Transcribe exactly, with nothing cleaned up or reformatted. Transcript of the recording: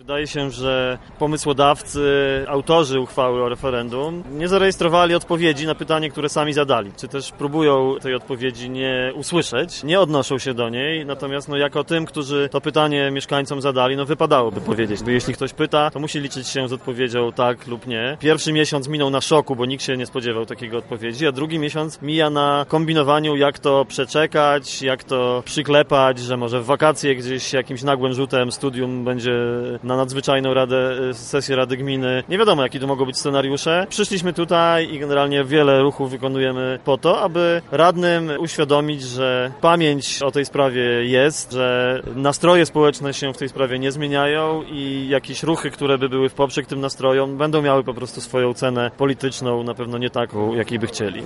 Wydaje się, że pomysłodawcy, autorzy uchwały o referendum nie zarejestrowali odpowiedzi na pytanie, które sami zadali, czy też próbują tej odpowiedzi nie usłyszeć, nie odnoszą się do niej, natomiast no, jako tym, którzy to pytanie mieszkańcom zadali, no wypadałoby powiedzieć, bo jeśli ktoś pyta, to musi liczyć się z odpowiedzią tak lub nie. Pierwszy miesiąc minął na szoku, bo nikt się nie spodziewał takiego odpowiedzi, a drugi miesiąc mija na kombinowaniu, jak to przeczekać, jak to przyklepać, że może w wakacje gdzieś jakimś nagłym rzutem studium będzie na nadzwyczajną radę, sesję Rady Gminy. Nie wiadomo, jakie to mogą być scenariusze. Przyszliśmy tutaj i generalnie wiele ruchów wykonujemy po to, aby radnym uświadomić, że pamięć o tej sprawie jest, że nastroje społeczne się w tej sprawie nie zmieniają i jakieś ruchy, które by były w poprzek tym nastrojom, będą miały po prostu swoją cenę polityczną, na pewno nie taką, jakiej by chcieli.